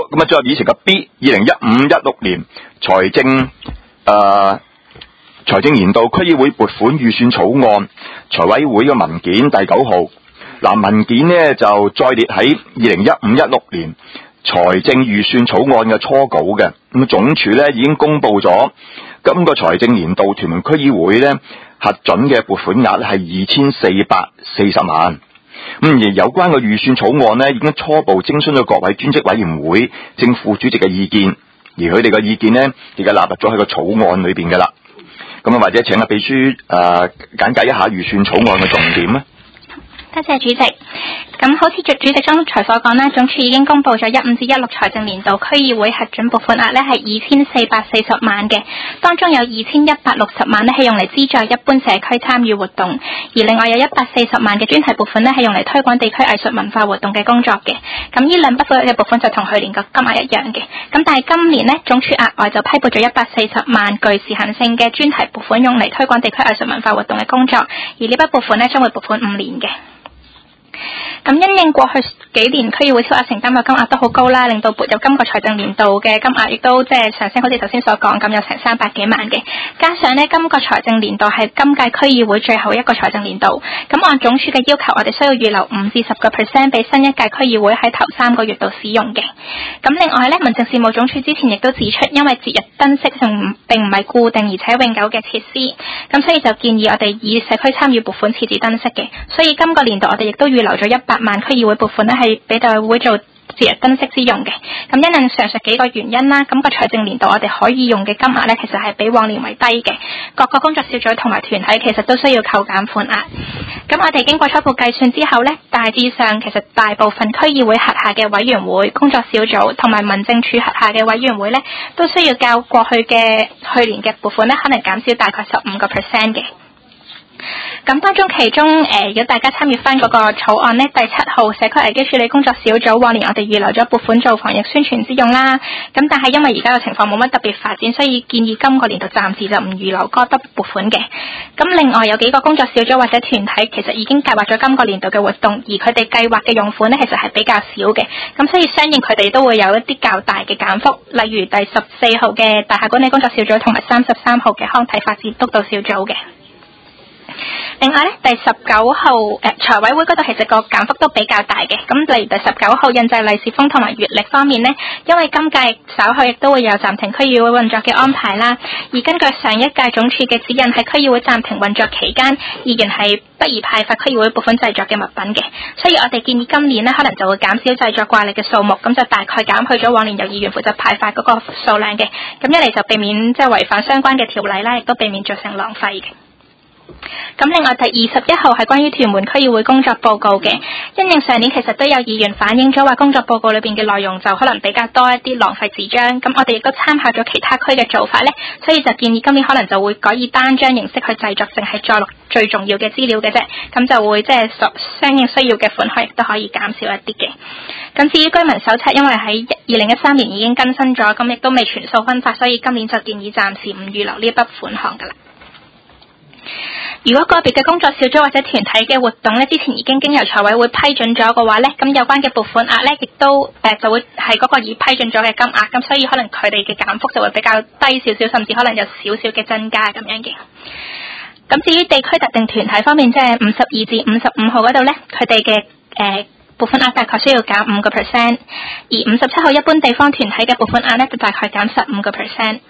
咁啊，最後以前嘅 B 2015-16年財政年度區議會撥款預算草案，財委會嘅文件第9號。嗱，文件呢就再列喺2015-16年財政預算草案嘅初稿嘅。咁總署呢已經公布咗今個財政年度屯門區議會呢核准嘅撥款額係2440萬。咁而有關嘅預算草案呢已經初步徵詢咗各位專職委員會正副主席嘅意見，而佢哋嘅意見呢而家納入咗喺個草案裏邊嘅啦。咁啊，或者請阿秘書簡介一下預算草案嘅重點呢？ 多謝主席。咁好似主席剛才所講啦，總署已經公布咗15-16財政年度區議會核准撥款額呢係2440萬嘅，當中有2160萬呢係用嚟資助一般社區參與活動，而另外有140萬嘅專題撥款呢係用嚟推廣地區藝術文化活動嘅工作嘅。咁呢兩筆嘅撥款就同去年個金額一樣嘅。咁但係今年呢，總署額外就批撥咗140萬具時限性嘅專題撥款用嚟推廣地區藝術文化活動嘅工作，而呢筆撥款呢將會撥款5年嘅。咁因應過去幾年區議會超額承擔嘅金額都好高啦，令到撥入今個財政年度嘅金額亦都即係上升，好似頭先所講咁有成300幾萬嘅。加上呢，今個財政年度係今屆區議會最後一個財政年度，咁按總署嘅要求，我哋需要預留5至10% 俾新一屆區議會喺頭3個月度使用嘅。咁另外呢，民政事務總署之前亦都指出，因為節日燈飾並唔係固定而且永久嘅設施，咁所以就建議我哋以社區參與撥款設置燈飾嘅。所以今個年度我哋亦都預留咗100萬區議會撥款呢係俾大會做節日燈飾之用嘅。咁因應上述幾個原因啦，咁個財政年度我哋可以用嘅金額呢，其實係比往年為低嘅。各個工作小組同埋團體其實都需要扣減款額。咁我哋經過初步計算之後呢，大致上其實大部分區議會轄下嘅委員會、工作小組同埋民政處轄下嘅委員會呢，都需要較過去年嘅撥款呢，可能減少大概15% 嘅。咁當中其中如果大家參與翻嗰個草案呢，第7號社區危機處理工作小組，往年我哋預留咗撥款做防疫宣傳之用啦。咁但係因為而家嘅情況冇乜特別發展，所以建議今個年度暫時就唔預留嗰筆撥款嘅。咁另外有幾個工作小組或者團體其實已經計劃咗今個年度嘅活動，而佢哋計劃嘅用款呢，其實係比較少嘅。咁所以相應佢哋都會有一啲較大嘅減幅，例如第14號嘅大廈管理工作小組同埋33號嘅康體發展督導小組嘅。另外咧，第19號財委會嗰度其實個減幅都比較大嘅。咁例如第19號印製利是封同埋月曆方面呢，因為今屆稍後亦都會有暫停區議會運作嘅安排啦。而根據上一屆總署嘅指引，喺區議會暫停運作期間，議員係不宜派發區議會撥款製作嘅物品嘅。所以我哋建議今年呢，可能就會減少製作掛曆嘅數目，咁就大概減去咗往年由議員負責派發嗰個數量嘅。咁一嚟就避免即係違反相關嘅條例啦，亦都避免造成浪費嘅。咁另外第21號係關於屯門區議會工作報告嘅，因應上年其實都有議員反映咗話工作報告裏邊嘅內容就可能比較多一啲浪費紙張，咁我哋亦都參考咗其他區嘅做法呢，所以就建議今年可能就會改以單張形式去製作，淨係載錄最重要嘅資料嘅啫，咁就會即係相應需要嘅款項亦都可以減少一啲嘅。咁至於居民手冊，因為喺2013年已經更新咗，咁亦都未全數分發，所以今年就建議暫時唔預留呢一筆款項噶啦。如果個別嘅工作小組或者團體嘅活動呢，之前已經由財委會批准咗嘅話呢，咁有關嘅撥款額呢，亦都就會係嗰個已批准咗嘅金額，咁所以可能佢哋嘅減幅就會比較低少少，甚至可能有少少嘅增加咁樣嘅。咁至於地區特定團體方面，即係52至55號嗰度呢，佢哋嘅撥款額大概需要減5%，而57號一般地方團體嘅撥款額呢，就大概減15%。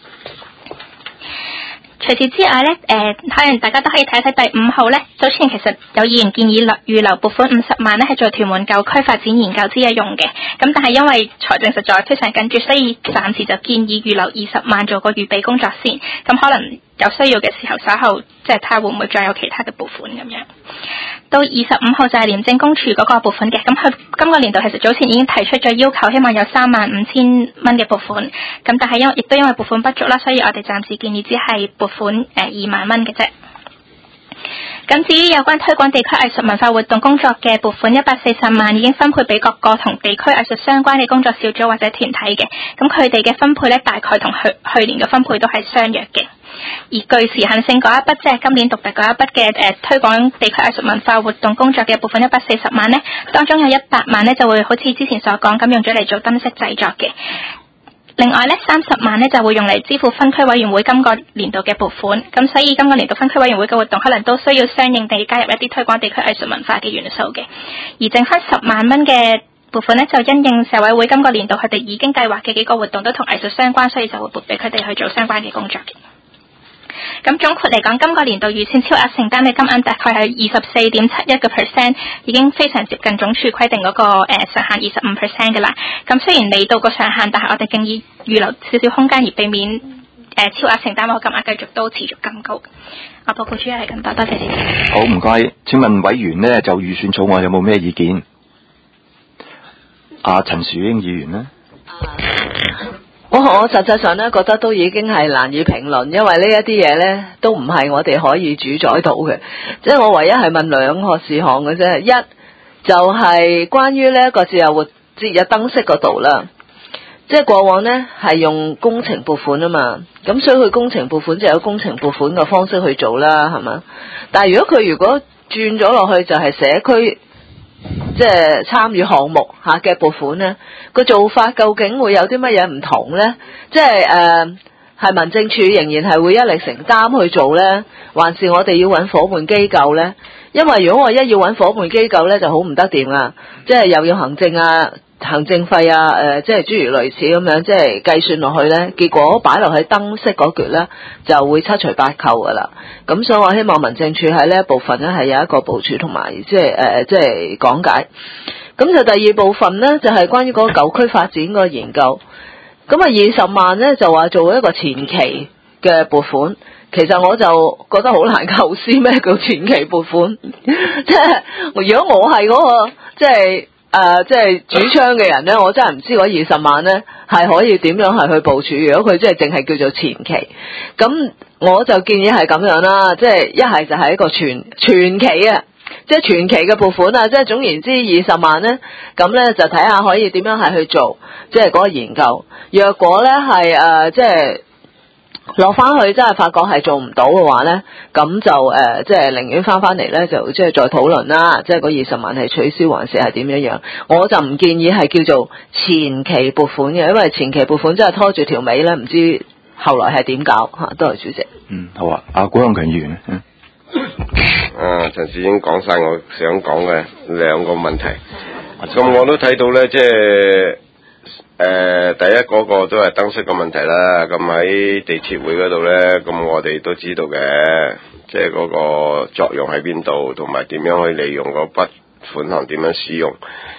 除此之外呢，可能大家都可以睇一睇第5號呢，早前其實有議員建議預留撥款50萬呢，係做屯門舊區發展研究之用嘅。咁但係因為財政實在非常緊絀，所以暫時就建議預留20萬做個預備工作先。咁可能有需要嘅時候，稍後即係睇下會唔會再有其他嘅撥款咁樣。到25號就係廉政公署嗰個撥款嘅，咁佢今個年度其實早前已經提出咗要求，希望有35000蚊嘅撥款，咁但係亦都因為撥款不足啦，所以我哋暫時建議只係撥款2萬蚊嘅啫。 咁至於有關推廣地區藝術文化活動工作嘅撥款140萬已經分配俾各個同地區藝術相關嘅工作小組或者團體嘅，咁佢哋嘅分配咧大概同去年嘅分配都係相若嘅。而具時限性嗰一筆，即係今年獨特嗰一筆嘅推廣地區藝術文化活動工作嘅部分140萬呢，當中有100萬呢就會好似之前所講咁用咗嚟做燈飾製作嘅。另外呢30萬呢就會用嚟支付分區委員會今個年度嘅撥款，咁所以今個年度分區委員會嘅活動可能都需要相應地加入一啲推廣地區藝術文化嘅元素嘅。而剩翻10萬蚊嘅撥款呢，就因應社委會今個年度佢哋已經計劃嘅幾個活動都同藝術相關，所以就會撥俾佢哋去做相關嘅工作嘅。咁總括嚟講，今個年度預算超額承擔嘅金額大概係24.71%，已經非常接近總署規定嗰個上限25%嘅啦。咁雖然未到個上限，但係我哋建議預留少少空間，而避免超額承擔嗰個金額繼續都持續咁高。我報告主要係咁多，多謝主席。 好，唔該。請問委員呢就預算草案有冇咩意見？陳樹英議員呢？ 我實際上咧覺得都已經係難以評論，因為呢一啲嘢咧都唔係我哋可以主宰到嘅。即係我唯一係問兩個事項嘅啫，一就係關於呢一個節日燈飾嗰度啦。即係過往呢係用工程撥款啊嘛，咁所以佢工程撥款就有工程撥款嘅方式去做啦，係嘛？但係如果轉咗落去就係社區即係參與項目下嘅撥款呢，個做法究竟會有啲乜嘢唔同呢？即係係民政處仍然係會一力承擔去做呢，還是我哋要揾伙伴機構呢？因為如果我一要揾伙伴機構呢，就好唔得掂啦，即係又要行政費啊，即係諸如類似咁樣，即係計算落去呢，結果擺落去燈飾嗰橛呢，就會七除八扣噶啦。咁所以我希望民政處喺呢一部分呢，係有一個部署同埋即係講解。咁就第二部分呢，就係關於嗰個舊區發展個研究。咁啊20萬呢，就話做一個前期嘅撥款。其實我就覺得好難構思咩叫前期撥款。即係如果我係嗰個即係主張嘅人呢，我真係唔知嗰20萬呢係可以點樣係去部署。如果佢即係淨係叫做前期，咁我就建議係咁樣啦，即係一係就係一個全期啊，即係全期嘅撥款啊，即係總言之20萬呢，咁呢就睇下可以點樣係去做，即係嗰個研究。若果呢係即係落翻去真係發覺係做唔到嘅話呢，咁就即係寧願翻嚟呢，就即係再討論啦。即係嗰20萬係取消還是係點樣？我就唔建議係叫做前期撥款嘅，因為前期撥款真係拖住條尾呢，唔知後來係點搞嚇。多謝主席。 好啊，古永強議員陳樹英講晒我想講嘅兩個問題。咁我都睇到呢，即係第一嗰個都係燈飾嘅問題啦。咁喺地設會嗰度呢，咁我哋都知道嘅，即係嗰個作用喺邊度，同埋點樣去利用嗰筆款項，點樣使用。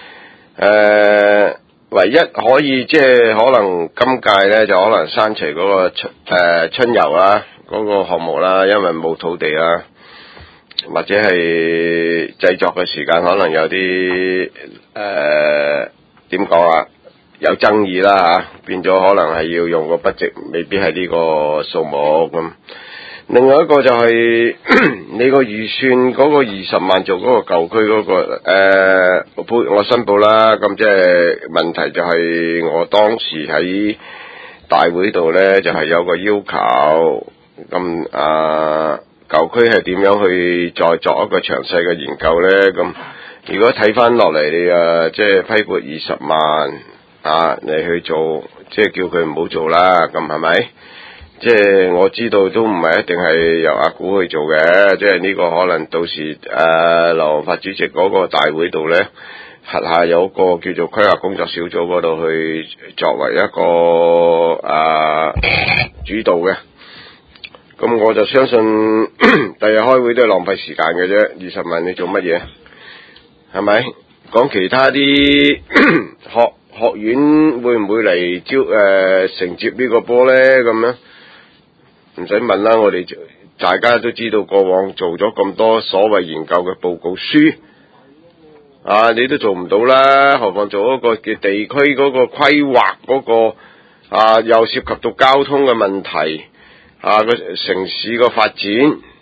唯一可以即係可能今屆呢，就可能刪除嗰個春遊啦，嗰個項目啦，因為冇土地啦，或者係製作嘅時間可能有啲點講啊，有爭議啦嚇，變咗可能係要用個budget，未必係呢個數目咁。另外一個就係你個預算嗰個20萬做嗰個舊區嗰個我申報啦。咁即係問題就係我當時喺大會度呢，就係有個要求，咁舊區係點樣去再作一個詳細嘅研究呢？咁如果睇翻落嚟，你即係批撥20萬你去做，即係叫佢唔好做啦。咁係咪？即係我知道都唔係一定係由阿古去做嘅，即係呢個可能到時流行法主席嗰個大會度呢，轄下有個叫做規劃工作小組嗰度去作為一個主導嘅。咁我就相信第日開會都係浪費時間嘅啫。20萬你做乜嘢？係咪？講其他啲學院會唔會嚟承接呢個波呢？咁樣唔使問啦，我哋大家都知道過往做咗咁多所謂研究嘅報告書，你都做唔到啦，何況做一個嘅地區嗰個規劃嗰個又涉及到交通嘅問題，個城市個發展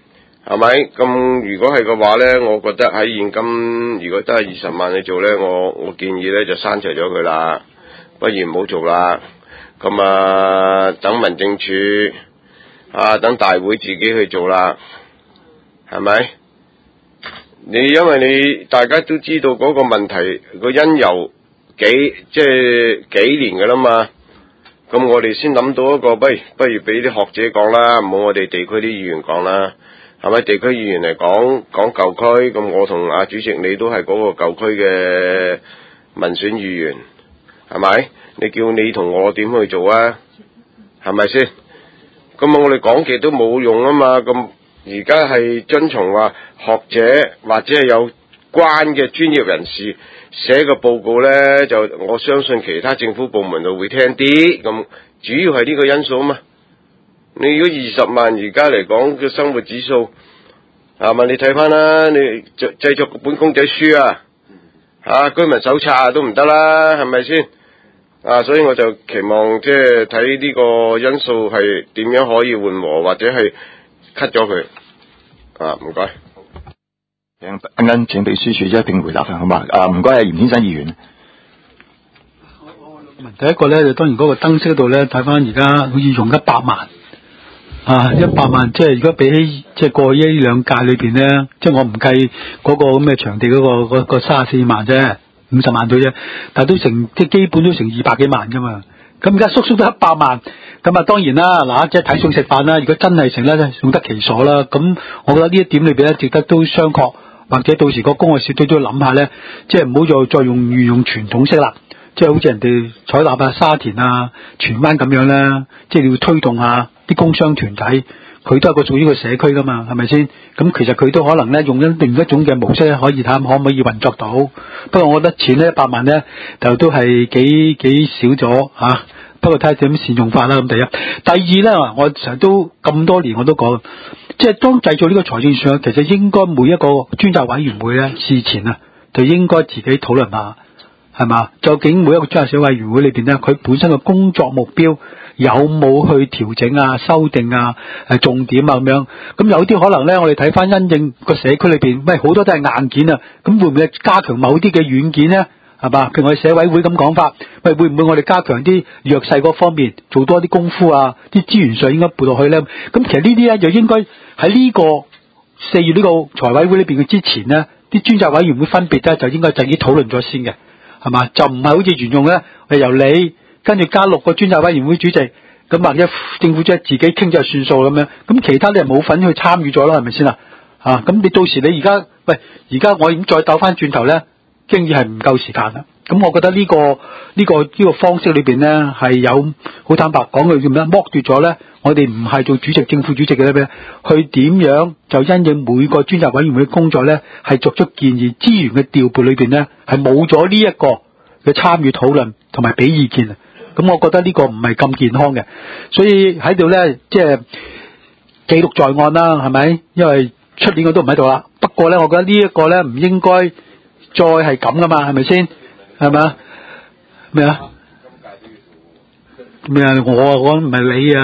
係咪？咁如果係嘅話咧，我覺得喺現今如果都係20萬你做咧，我建議咧就刪除咗佢啦，不如唔好做啦。咁啊，等民政處啊，等大會自己去做啦，係咪？因為你大家都知道嗰個問題個因由幾年噶啦嘛，咁我哋先諗到一個，不如俾啲學者講啦，唔好我哋地區啲議員講啦，係咪？地區議員嚟講舊區，咁我同阿主席你都係嗰個舊區嘅民選議員，係咪？你叫你同我點去做啊？係咪先？咁我哋講極都冇用啊嘛，咁而家係遵從話學者或者係有關嘅專業人士寫個報告呢，就我相信其他政府部門就會聽啲，咁主要係呢個因素啊嘛。你如果20萬而家嚟講嘅生活指數，係咪？你睇翻啦，你製作本公仔書啊，居民手冊都唔得啦，係咪先？所以我就期望即係睇呢個因素係點樣可以緩和，或者係 cut 咗佢。唔該。 請秘書處一併回答好嘛？唔該，係嚴先生議員。 第一個咧就當然嗰個燈飾嗰度咧，睇翻而家好似用100萬，100萬即係如果比起即係過去呢兩屆裏邊咧，即係我唔計嗰個咁嘅場地嗰個34萬啫，50萬到啫，但係都成即係基本都成200幾萬噶嘛。咁而家縮到100萬，咁啊當然啦，嗱即係睇餸食飯啦。如果真係成咧，用得其所啦。咁我覺得呢一點裏邊咧，值得都商榷，或者到時個公愛小隊都要諗下咧，即係唔好再用傳統式啦。即係好似人哋採納沙田荃灣咁樣咧，即係你要推動下啲工商團體，佢都係個屬於個社區噶嘛，係咪先？咁其實佢都可能咧用另一種嘅模式可以睇下可唔可以運作到。不過我覺得錢呢100萬咧就都係幾少咗吓。不過睇下點善用法啦。咁第一，第二咧，我成日都咁多年我都講，即係當製造呢個財政預算，其實應該每一個專責委員會咧事前就應該自己討論下。係嘛？究竟每一個專責小委員會裏邊咧，佢本身嘅工作目標有冇去調整修訂重點咁樣？咁有啲可能咧，我哋睇翻因應個社區裏邊，好多都係硬件咁會唔會加強某啲嘅軟件咧？係嘛？譬如我哋社委會咁講法，會唔會我哋加強啲弱勢嗰方面，做多啲功夫啲資源上應該撥落去咧？咁其實呢啲咧就應該喺呢個4月呢個財委會裏邊嘅之前咧，啲專責委員會分別咧就應該就已經討論咗先嘅。係嘛？就唔係好似沿用咧，由你跟住加6個專責委員會主席，咁或者政府即係自己傾就算數咁樣。咁其他你係冇份去參與咗啦，係咪先咁你到時你而家我已經再鬥翻轉頭咧，經已係唔夠時間啦。咁我覺得呢個方式裏邊咧係有好坦白講佢叫咩？剝奪咗咧，我哋唔係做主席、正副主席嘅咧，去點樣就因應每個專責委員會嘅工作咧，係作出建議，資源嘅調撥裏邊咧係冇咗呢一個嘅參與討論同埋俾意見。咁我覺得呢個唔係咁健康嘅，所以喺度咧即係記錄在案啦，係咪？因為出年我都唔喺度啦。不過咧，我覺得呢一個咧唔應該再係咁噶嘛，係咪先？係咪咩啊？咩啊？我唔係你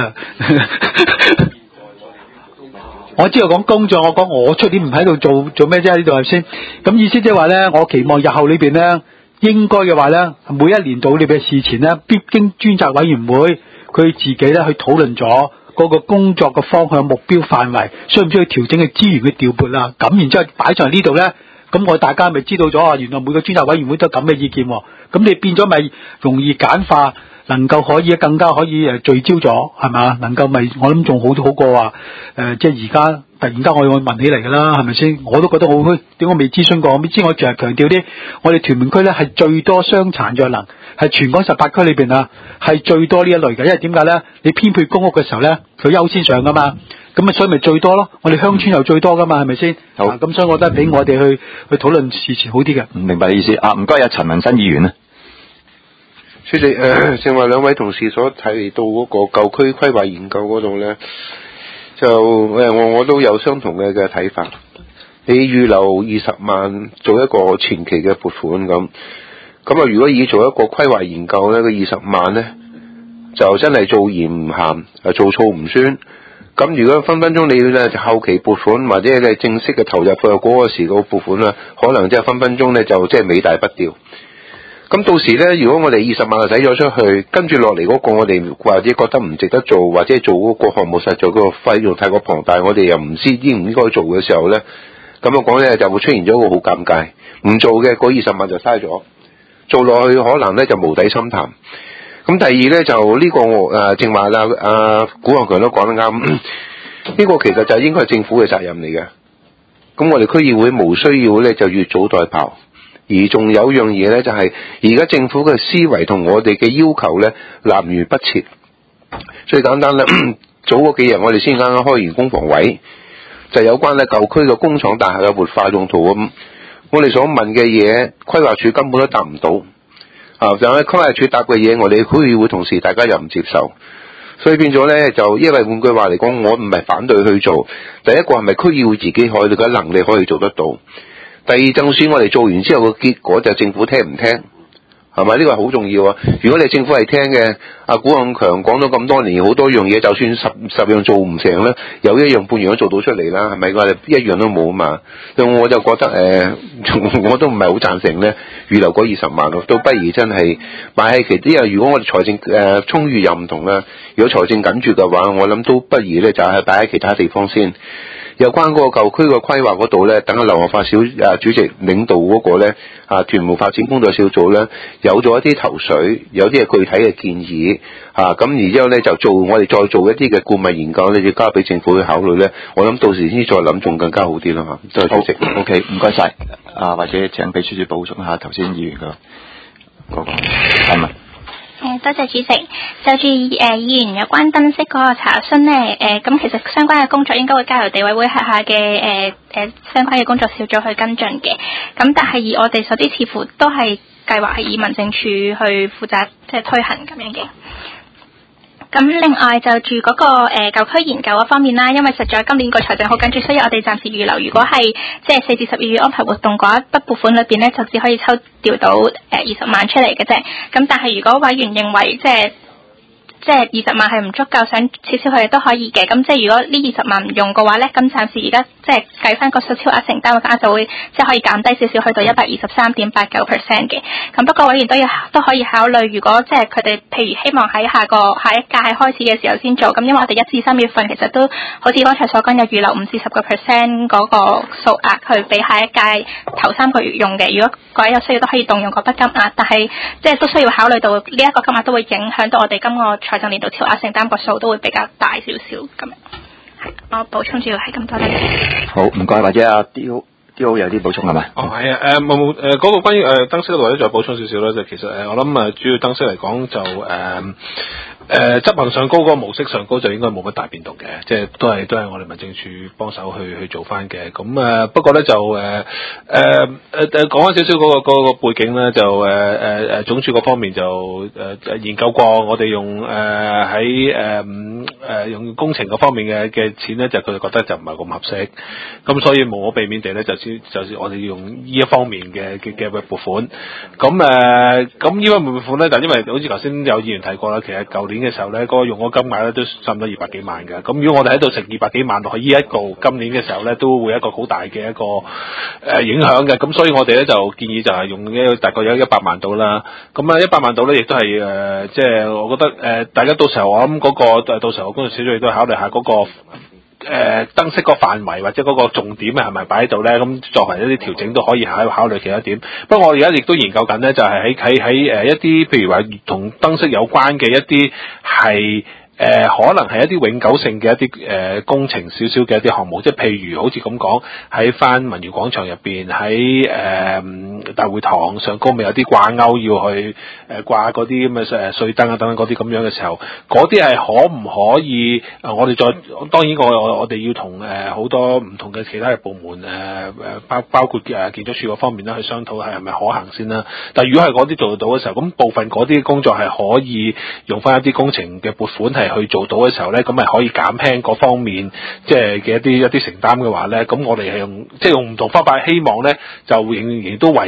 我知道講工作，我講我出年唔喺度做咩啫？呢度係先？咁意思即係話咧，我期望日後裏邊咧，應該嘅話咧，每一年度裏邊事前咧，必經專責委員會，佢自己咧去討論咗嗰個工作嘅方向、目標範圍，需唔需要調整嘅資源嘅調撥啦？咁然之後擺上嚟呢度咧。咁我大家咪知道咗原來每個專責委員會都有咁嘅意見咁你變咗咪容易簡化，能夠可以更加可以聚焦咗，係嘛？能夠咪我諗仲好過話即係而家突然間我問起嚟㗎啦，係咪先？我都覺得好點解我未諮詢過？我淨係強調啲，我哋屯門區咧係最多傷殘弱能，係全港18區裏邊係最多呢一類嘅，因為點解咧？你編配公屋嘅時候咧，佢優先上㗎嘛。咁所以咪最多咯，我哋鄉村又最多噶嘛，係咪先？好，咁所以我覺得俾我哋去討論事前好啲嘅。 明白你意思唔該陳文新議員咧。 主席正話兩位同事所提到嗰個舊區規劃研究嗰度咧，就我都有相同嘅睇法。你預留20萬做一個前期嘅撥款咁如果以做一個規劃研究咧，個20萬咧就真係做鹽唔鹹，做醋唔酸。 咁如果分分鐘你咧就後期撥款或者你正式嘅投入嗰個時個撥款啦，可能即係分分鐘咧就即係尾大不掉。咁到時咧，如果我哋20萬就使咗出去，跟住落嚟嗰個我哋或者覺得唔值得做，或者做嗰個項目實在嗰個費用太過龐大，我哋又唔知應唔應該做嘅時候咧，咁樣講咧就會出現咗一個好尷尬，唔做嘅嗰20萬就嘥咗，做落去可能咧就無底深潭。咁第二咧就呢個正話啦，古漢強都講得啱，呢個其實就應該係政府嘅責任嚟嘅。咁我哋區議會無需要咧就越早代跑，而仲有樣嘢咧就係而家政府嘅思維同我哋嘅要求咧南轅北轍。最簡單啦，早嗰幾日我哋先啱啱開完工房委，就有關咧舊區嘅工廠大廈嘅活化用途咁，我哋所問嘅嘢規劃署根本都答唔到。就係規劃署答嘅嘢，我哋區議會同事大家又唔接受，所以變咗咧就因為換句話嚟講，我唔係反對去做。第一個係咪區議會自己可以嘅能力可以做得到？第二，就算我哋做完之後嘅結果就政府聽唔聽，係咪呢個係好重要啊？如果你政府係聽嘅，阿古漢強講咗咁多年，好多樣嘢，就算十樣做唔成咧，有一樣半樣都做到出嚟啦，係咪？我哋一樣都冇啊嘛。我就覺得我都唔係好贊成咧，預留嗰20萬咯，都不如真係擺喺其啲。因為如果我哋財政充裕又唔同啦，如果財政緊絀嘅話，我諗都不如咧就係擺喺其他地方先。有關嗰個舊區嘅規劃嗰度咧，等阿劉學發主席領導嗰個咧屯門發展工作小組咧，有咗一啲頭緒，有啲係具體嘅建議咁然之後咧就我哋再做一啲嘅顧問研究咧，要交俾政府去考慮咧。我諗到時先再諗，仲更加好啲啦嚇。多謝主席。 OK， 唔該晒。或者請秘書處補充下頭先議員嗰個提問。 多謝主席。就住議員有關燈飾嗰個查詢呢，咁其實相關嘅工作應該會交由地委會轄下嘅相關嘅工作小組去跟進嘅。咁但係以我哋所知，似乎都係計劃係以民政處去負責即係推行咁樣嘅。咁另外就住嗰個舊區研究嗰方面啦，因為實在今年個財政好緊張，所以我哋暫時預留，如果係即係4至12月安排活動嗰一筆撥款裏邊咧，就只可以抽調到20萬出嚟嘅啫。咁但係如果委員認為即係20萬係唔足夠，想撤銷佢哋都可以嘅。咁即係如果呢20萬唔用嘅話咧，咁暫時而家即係計翻個數超額承擔嘅額就會即係可以減低少少，去到123.89% 嘅。咁不過委員都可以考慮，如果即係佢哋譬如希望喺下一屆開始嘅時候先做，咁因為我哋1至3月份其實都好似剛才所講有預留5至10% 嗰個數額去俾下一屆頭3個月用嘅。如果各位有需要都可以動用嗰筆金額，但係即係都需要考慮到呢一個金額都會影響到我哋今個財政年度超額承擔個數都會比較大少少咁樣。我補充主要係咁多咧。 好，唔該，或者阿刁有啲補充係咪？ 係啊，冇嗰個關於燈飾嗰度咧，再補充少少啦。就其實我諗主要燈飾嚟講就執行上高嗰個模式上高就應該冇乜大變動嘅，即係都係我哋民政處幫手去做翻嘅。咁不過咧就講翻少少嗰個背景咧，就總署嗰方面就研究過，我哋用用工程嗰方面嘅錢咧，就佢哋覺得就唔係咁合適，咁所以無可避免地咧，就是我哋用呢一方面嘅撥款。咁呢方面撥款咧，但因為好似頭先有議員提過啦，其實舊年嘅時候咧，嗰個用嗰金額咧都差唔多200幾萬嘅。咁如果我哋喺度食200幾萬落去呢一個今年嘅時候咧，都會有一個好大嘅一個影響嘅。咁所以我哋咧就建議就係用大概有100萬度啦。咁100萬度咧，亦都係即係我覺得大家到時候我諗嗰個到時候工作小組亦都考慮下嗰個燈飾個範圍或者嗰個重點係咪擺喺度咧？咁作為一啲調整都可以考慮其他點。不過我而家亦都研究緊咧，就係喺一啲譬如話同燈飾有關嘅一啲係可能係一啲永久性嘅一啲工程少少嘅一啲項目，即係譬如好似咁講喺翻文娛廣場入邊，喺大會堂上高咪有啲掛鈎要去掛嗰啲咁嘅水燈啊等等嗰啲咁樣嘅時候，嗰啲係可唔可以我哋當然我哋要同好多唔同嘅其他嘅部門包括建築署嗰方面啦去商討係咪可行先啦。但係如果係嗰啲做得到嘅時候，咁部分嗰啲工作係可以用翻一啲工程嘅撥款係去做到嘅時候咧，咁係可以減輕嗰方面即係嘅一啲承擔嘅話咧，咁我哋係用唔同方法，希望咧就仍然都維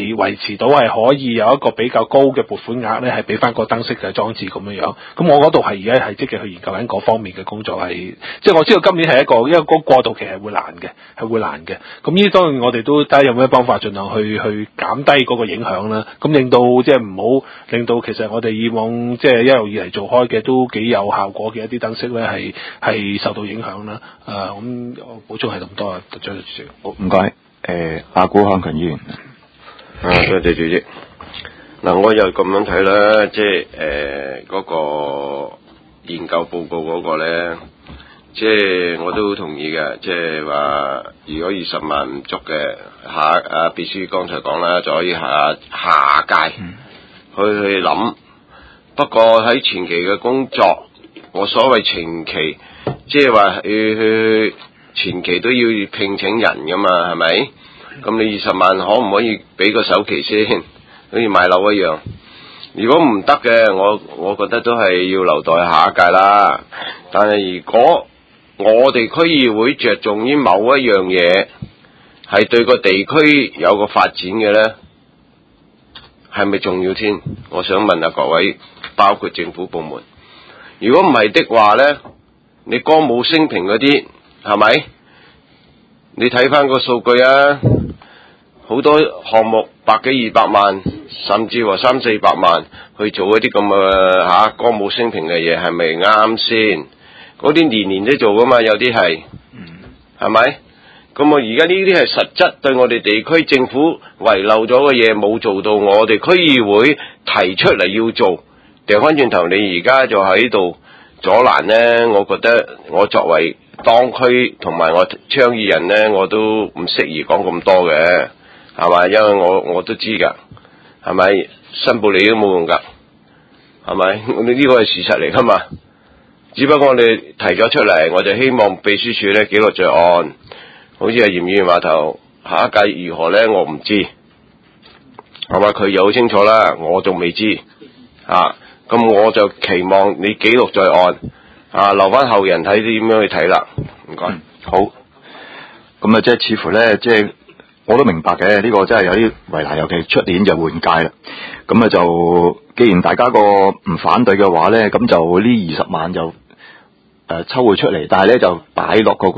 維持到係可以有一個比較高嘅撥款額咧，係俾翻個燈飾嘅裝置咁樣樣。咁我嗰度係而家係積極去研究緊嗰方面嘅工作，係即係我知道今年係因為嗰個過渡期係會難嘅。咁呢啲當然我哋都睇下有咩方法盡量去減低嗰個影響啦。咁令到即係唔好令到其實我哋以往即係一路以嚟做開嘅都幾有效果嘅一啲燈飾咧係受到影響啦。咁我補充係咁多啊，張主席。 好，唔該。阿古漢群議員。 多謝主席。嗱，我又咁樣睇啦，即係嗰個研究報告嗰個咧，即係我都同意嘅，即係話如果20萬唔足嘅，秘書剛才講啦，就可以下屆去諗。不過喺前期嘅工作，我所謂前期，即係話去前期都要聘請人噶嘛，係咪？咁你20萬可唔可以俾個首期先？好似買樓一樣。如果唔得嘅，我覺得都係要留待下一屆啦。但係如果我哋區議會着重於某一樣嘢，係對個地區有個發展嘅呢，係咪重要先？我想問下各位，包括政府部門。如果唔係的話呢，你歌舞升平嗰啲係咪？你睇翻個數據啊，好多項目100幾200萬，甚至話300-400萬去做一啲咁嘅歌舞升平嘅嘢，係咪啱先？嗰啲年年都做噶嘛，有啲係，係咪？咁我而家呢啲係實質對我哋地區政府遺漏咗嘅嘢冇做到，我哋區議會提出嚟要做，掉翻轉頭你而家就喺度阻攔呢，我覺得我作為當區同埋我倡議人呢，我都唔適宜講咁多嘅，係咪？因為我都知㗎，係咪？申報你都冇用㗎，係咪？我哋呢個係事實嚟㗎嘛。只不過我哋提咗出嚟，我就希望秘書處呢記錄在案。好似阿嚴議員話頭，下一屆如何呢？我唔知，係咪？佢又好清楚啦，我仲未知。咁我就期望你記錄在案，留翻後人睇點樣去睇啦。唔該。 好。咁即係似乎呢，即係我都明白嘅，呢個真係有啲為難，尤其出年就換屆啦。咁就既然大家個唔反對嘅話呢，咁就呢20萬就抽佢出嚟，但係呢就擺落嗰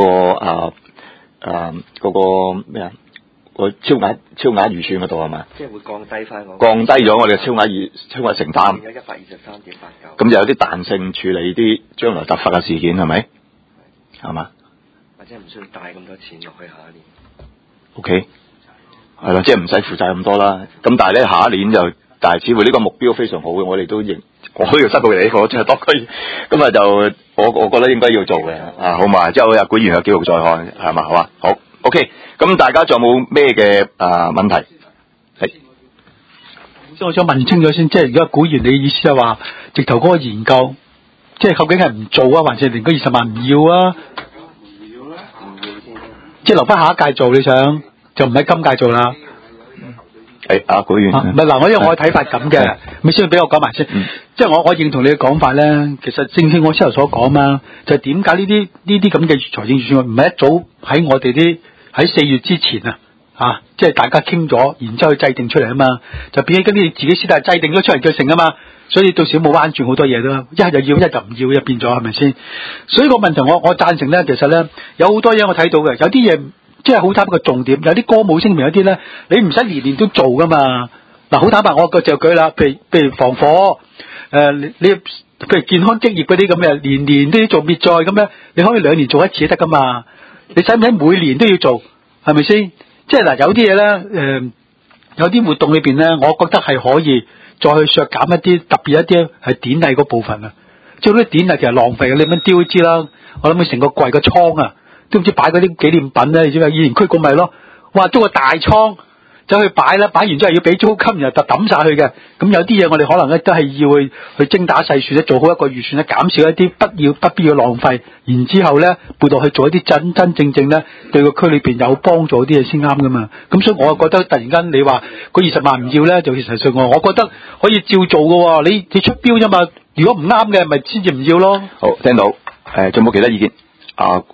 個咩啊？個超額預算嗰度係嘛？ 即係會降低翻降低咗我哋超額承擔。 而家123.89。 咁就有啲彈性處理啲將來突發嘅事件係咪？係嘛？ 或者唔需要帶咁多錢落去下一年。 OK， 係啦，即係唔使負債咁多啦。咁但係咧下一年但係似乎呢個目標非常好嘅，我哋都認，我都要申報你呢個即係多區。咁就我覺得應該要做嘅好嘛？之後阿管員有記錄在案係嘛？好嘛？好 OK。咁大家仲有冇咩嘅問題？係。 我想問清楚先，即係如果管員你意思係話，直頭嗰個研究，即係究竟係唔做啊，還是連嗰20萬唔要啊？即係留翻下一屆做，你想就唔喺今屆做啦。 管員。 唔係嗱，因為我嘅睇法咁嘅，咪先俾我講埋先。即係我認同你嘅講法咧，其實正我先頭所講嘛，就係點解呢啲咁嘅財政預算案唔係一早喺我哋啲喺4月之前即係大家傾咗，然之後去制定出嚟啊嘛，就變咗跟住自己私底下制定咗出嚟叫成啊嘛，所以到時冇彎轉好多嘢啦，一係就要，一係就唔要，就變咗係咪先？所以個問題我贊成咧，其實咧有好多嘢我睇到嘅，有啲嘢即係好坦白個重點，有啲歌舞升平，有啲咧你唔使年年都做噶嘛。嗱，好坦白，我就舉啦，譬如防火，你譬如健康職業嗰啲咁嘅，年年都要做滅災咁樣，你可以2年做一次得噶嘛？你使唔使每年都要做？係咪先？即係嗱，有啲嘢咧，有啲活動裏邊咧，我覺得係可以再去削減一啲，特別一啲係典禮嗰部分啊。即係嗰啲典禮其實浪費嘅，你咁丟都知啦。我諗佢成個櫃個倉啊，都唔知擺嗰啲紀念品咧，你知唔知？以前區局咪咯，哇，租個大倉走去擺啦，擺完之後要俾租金，然後就抌晒去嘅。咁有啲嘢我哋可能咧都係要去精打細算咧，做好一個預算咧，減少一啲不必要浪費，然之後咧撥落去做一啲真正咧對個區裏邊有幫助啲嘢先啱噶嘛。咁所以我覺得突然間你話嗰20萬唔要咧，就其實上我覺得可以照做噶。你出標啫嘛，如果唔啱嘅咪先至唔要咯。 好，聽到。仲有冇其他意見？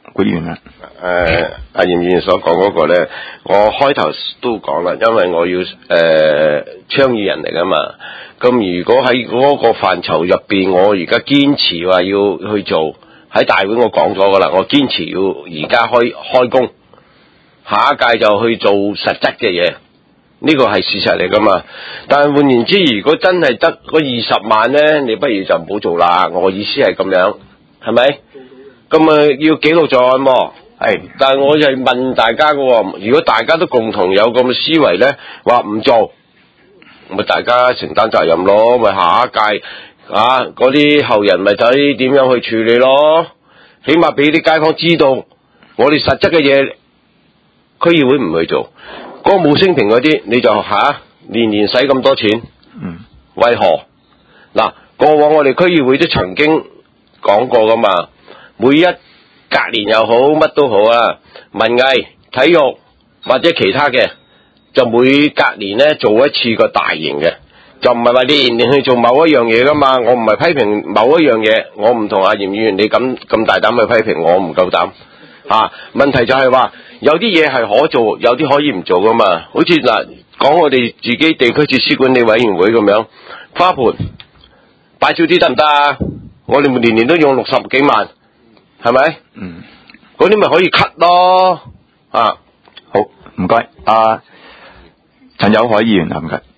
管議員啊。 阿嚴議員所講嗰個咧，我開頭都講啦，因為我要倡議人嚟噶嘛。咁如果喺嗰個範疇入邊，我而家堅持話要去做，喺大會我講咗噶啦，我堅持要而家開工，下一屆就去做實質嘅嘢，呢個係事實嚟噶嘛。但係換言之，如果真係得嗰20萬咧，你不如就唔好做啦。我意思係咁樣，係咪？咁要記錄在案喎。係，但係我就係問大家嘅喎，如果大家都共同有咁嘅思維咧，話唔做，咪大家承擔責任咯，咪下一屆嗰啲後人咪睇點樣去處理咯，起碼俾啲街坊知道，我哋實質嘅嘢，區議會唔去做，歌舞升平嗰啲你就年年使咁多錢，為何？嗱，過往我哋區議會都曾經講過噶嘛，每一隔年又好，乜都好啊，文藝、體育或者其他嘅，就每隔年咧做一次個大型嘅，就唔係話年年去做某一樣嘢噶嘛。我唔係批評某一樣嘢，我唔同阿嚴議員你咁大膽去批評，我唔夠膽。問題就係話有啲嘢係可做，有啲可以唔做噶嘛。好似嗱，講我哋自己地區設施管理委員會咁樣，花盆擺少啲得唔得啊？我哋年年都用60幾萬。係咪？嗰啲咪可以 cut 咯。好， 唔該。陳友凱議員啊，唔該。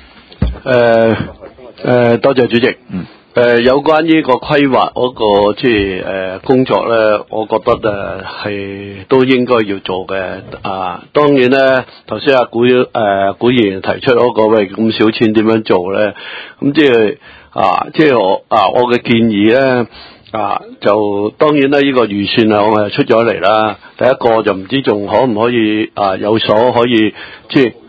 多謝主席。有關呢個規劃嗰個即係工作咧，我覺得係都應該要做嘅。當然咧，頭先古議員提出嗰個喂咁少錢點樣做咧？咁即係我嘅建議咧。就當然啦，呢個預算我係出咗嚟啦。第一個就唔知仲可唔可以有所可以即係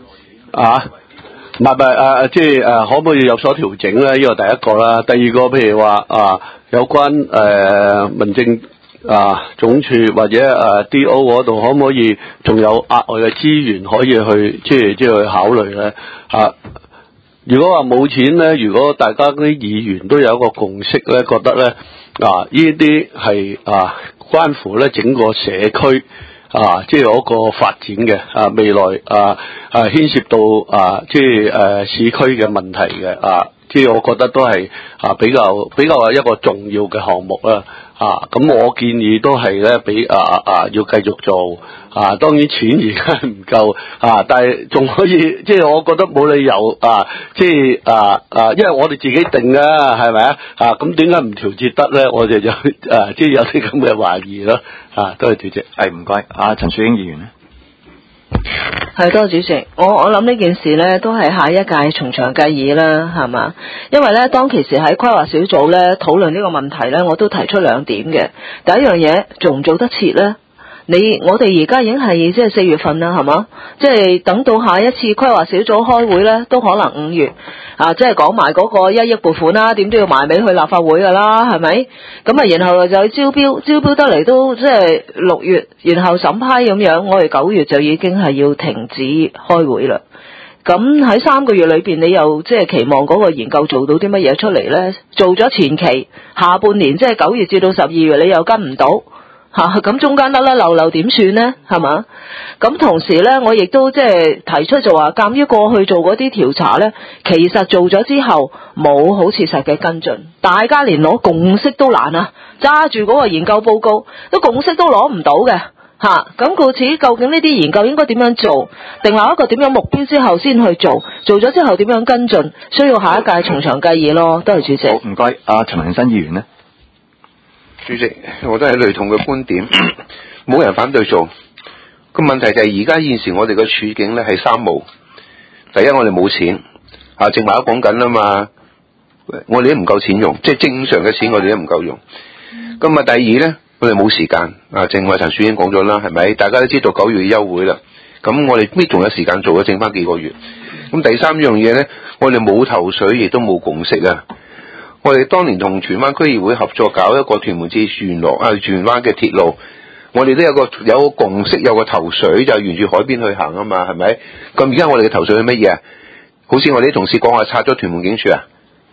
即係可唔可以有所調整咧？呢個第一個啦。第二個譬如話有關民政總署或者DO 嗰度可唔可以仲有額外嘅資源可以去即係去考慮咧？如果話冇錢咧，如果大家啲議員都有一個共識咧，覺得咧呢啲係關乎咧整個社區即係嗰個發展嘅未來牽涉到即係市區嘅問題嘅即係我覺得都係比較係一個重要嘅項目啦。咁我建議都係咧俾要繼續做當然錢而家唔夠但係仲可以即係我覺得冇理由即係因為我哋自己定㗎係咪咁點解唔調節得咧？我哋就即係有啲咁嘅懷疑咯。多謝主席。 唔該。陳樹英議員咧。 係，多謝主席。我諗呢件事呢都係下一屆從長計議啦，係嘛？因為呢當其時喺規劃小組呢討論呢個問題呢，我都提出2點嘅。第一樣嘢，做唔做得切呢？我哋而家已經係即係4月份啦，係嘛？即係等到下一次規劃小組開會呢，都可能5月即係講埋嗰個1億撥款啦，點都要埋尾去立法會噶啦，係咪？咁然後就去招標得嚟都即係6月，然後審批咁樣，我哋9月就已經係要停止開會啦。咁喺3個月裏邊，你又即係期望嗰個研究做到啲乜嘢出嚟呢？做咗前期下半年，即係9月至到12月，你又跟唔到。咁中間甩甩漏漏點算呢？係嘛？咁同時呢，我亦都即係提出就話，鑑於過去做嗰啲調查呢，其實做咗之後冇好切實嘅跟進，大家連攞共識都難啊！揸住嗰個研究報告，都共識都攞唔到嘅咁故此，究竟呢啲研究應該點樣做，定立一個點樣目標之後先去做，做咗之後點樣跟進，需要下一屆從長計議咯。多謝主席。 好，唔該。陳恒鑌議員呢？ 主席，我都係雷同嘅觀點，冇人反對做。個問題就係而家現時我哋嘅處境咧係三無。第一，我哋冇錢，正話都講緊啦嘛，我哋都唔夠錢用，即係正常嘅錢我哋都唔夠用。咁第二咧，我哋冇時間。正話陳樹英講咗啦，係咪？大家都知道9月休會啦，咁我哋邊仲有時間做啊？剩翻幾個月。咁第三樣嘢咧，我哋冇頭緒，亦都冇共識啊！我哋當年同荃灣區議會合作搞一個屯門至荃灣嘅鐵路，我哋都有個共識，有個頭緒，就係沿住海邊去行啊嘛，係咪？咁而家我哋嘅頭緒係乜嘢啊？好似我哋啲同事講話拆咗屯門警署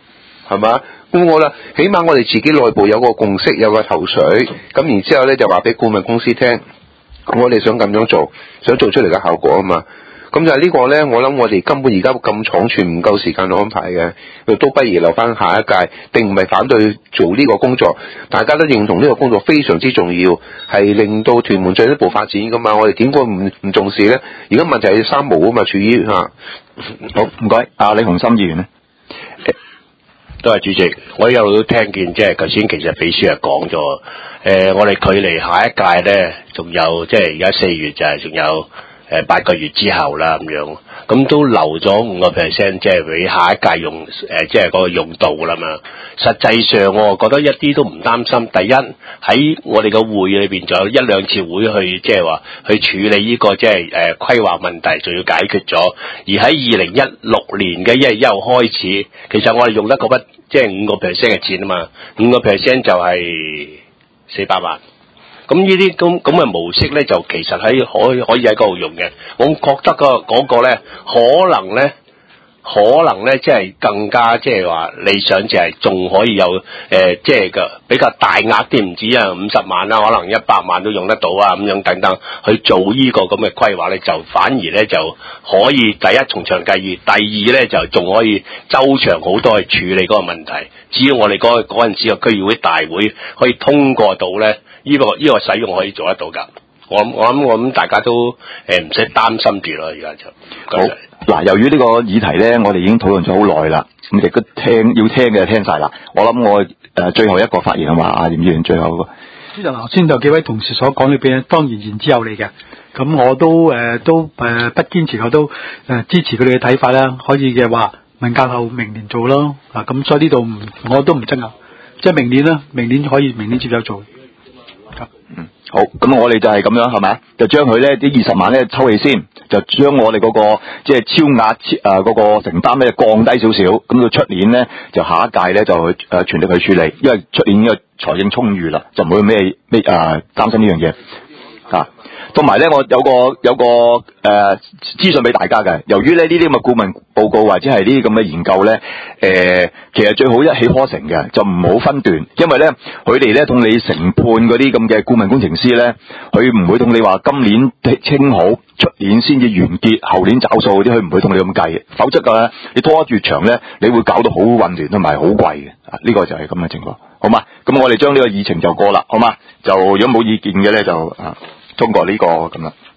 係嘛？咁我啦，起碼我哋自己內部有個共識，有個頭緒，咁然之後咧就話俾顧問公司聽，我哋想咁樣做，想做出嚟嘅效果啊嘛。咁就係呢個咧，我諗我哋根本而家咁倉促，唔夠時間去安排嘅，都不如留翻下一屆。定唔係反對做呢個工作，大家都認同呢個工作非常之重要，係令到屯門進一步發展噶嘛。我哋點解唔重視咧？而家問題係三無啊嘛，處於嚇。 好，唔該，李鴻心議員咧。 都係主席，我一路都聽見，即係頭先其實秘書係講咗，我哋距離下一屆咧，仲有即係而家4月就係仲有8個月之後啦咁樣，咁都留咗5%，即係俾下一屆用即係嗰個用度啦嘛。實際上我覺得一啲都唔擔心。第一喺我哋個會裏邊仲有1-2次會去即係話去處理呢個即係規劃問題，仲要解決咗。而喺2016年嘅1月1號開始，其實我哋用得嗰筆即係5%嘅錢啊嘛，5%就係400萬。咁呢啲咁嘅模式咧，就其實可以喺嗰度用嘅。我覺得嗰個咧，可能咧，即係更加即係話理想，就係仲可以有即係個比較大額啲，唔止50萬啦，可能100萬都用得到啊，咁樣等等去做呢個咁嘅規劃咧，就反而咧就可以第一從長計議，第二咧就仲可以周詳好多去處理嗰個問題。只要我哋嗰陣時個區議會大會可以通過到咧。呢個使用可以做得到㗎，我諗大家都唔使擔心住咯，而家就好嗱。由於呢個議題咧，我哋已經討論咗好耐啦，咁亦都要聽嘅聽晒啦。我諗我最後一個發言係嘛，阿嚴議員最後個。 其實頭先就幾位同事所講裏邊，當然言之有理嘅。咁我都不堅持，我都支持佢哋嘅睇法啦。可以嘅話，文革後明年做咯。咁所以呢度我都唔爭拗，即係明年啦，明年接手做。 好，咁我哋就係咁樣係咪？就將佢咧啲20萬咧抽起先，就將我哋嗰個即係超額嗰個承擔咧降低少少，咁到出年咧就下一屆咧就全力去處理，因為出年呢個財政充裕啦，就唔會咩擔心呢樣嘢啊。同埋咧，我有個資訊俾大家嘅。由於咧呢啲咁嘅顧問報告或者係呢啲咁嘅研究咧，其實最好一氣呵成嘅，就唔好分段，因為咧佢哋咧同你承判嗰啲咁嘅顧問工程師咧，佢唔會同你話今年清好，出年先至完結，後年找數嗰啲，佢唔會同你咁計，否則嘅咧你拖得越長咧，你會搞到好混亂同埋好貴嘅。呢個就係咁嘅情況，好嘛？咁我哋將呢個議程就過啦，好嘛？就如果冇意見嘅咧就通過呢個咁啦。